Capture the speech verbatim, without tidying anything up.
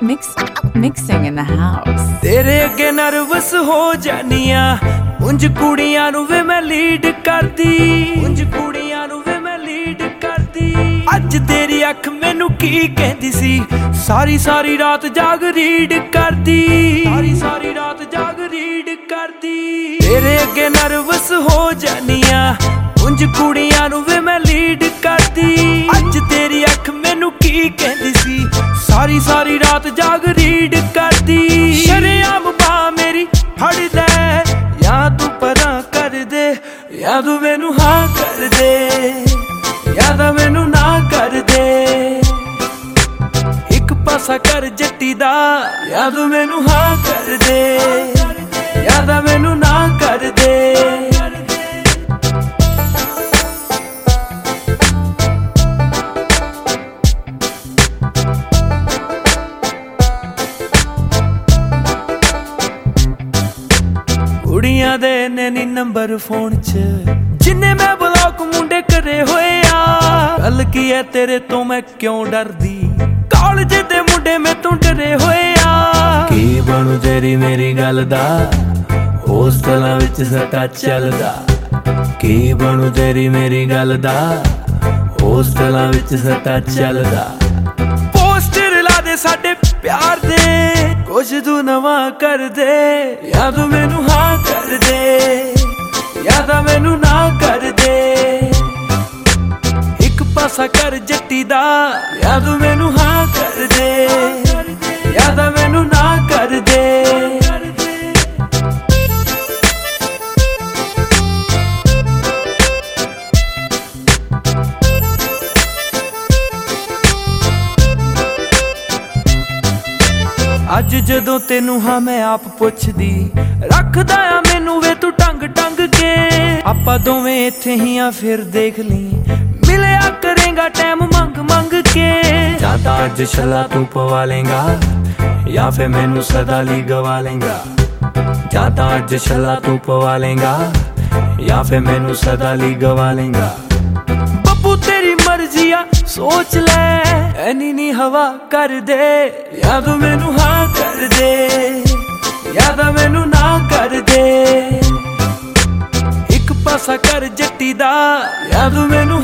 Mix, mixing in the house. तेरे अगे nervous हो जानिया उंज कुड़ियां नू वे मैं लीड करदी उंज कुड़ियां नू वे मैं लीड करदी अज तेरी अख मैनू की कहंदी सी सारी सारी रात जाग रीड करदी सारी सारी रात जाग रीड करदी तेरे अगे नर्वस हो जानिया उंज कुड़ियां नू वे मैं लीड करदी अज तेरी अख मैनू की कहंदी सी सारी सारी रात जाग रीड करदी शरेआम बा मेरी फड़ दे या तू परां कर दे या तू मैनू हाँ कर दे या तां मैनू ना कर दे एक पासा कर जट्टी दा या तू मैनू हाँ कर दे या तां मैनू ना कर दे कुड़ियां दे ने नी नंबर फोन च जिन्ने मैं ब्लॉक मुंडे करे होए आ गल की है तेरे तो मैं क्यों डरदी कॉलेज दे मुंडे मैं तू डरे होए आ की बनू तेरी मेरी गल दा होस्टलां विच सटा चलदा की बनू तेरी मेरी गल दा होस्टलां विच सटा चलदा पोस्टर ला दे साडे प्यार दे कुछ तू नवां कर दे या तू मैनू हाँ कर दे या तां मैनू ना कर दे एक पासा कर जट्टी दा या तू मैनू हाँ कर दे या तां मैनू ना कर दे अज जदों तेनू हाँ मैं आप पुछदी रखदा आ मैनू वे तू टंग टंग के आपां दोवें इत्थे ही आ फिर देख ली मिलिया करेगा टाइम मंग मंग के जां तां अज छला तू पवा लेंगा या फिर मैनू सदा ली गवा लेंगा जां तां अज छला तू पवा लेंगा या फिर मैनू सदा ली गवा लेंगा बब्बू तेरी मर्जी आ सोच ले ऐनी नी हवा कर दे या तू मैनू हाँ कर दे या तां मैनू ना कर दे एक पासा कर जट्टी दा या तू मैनू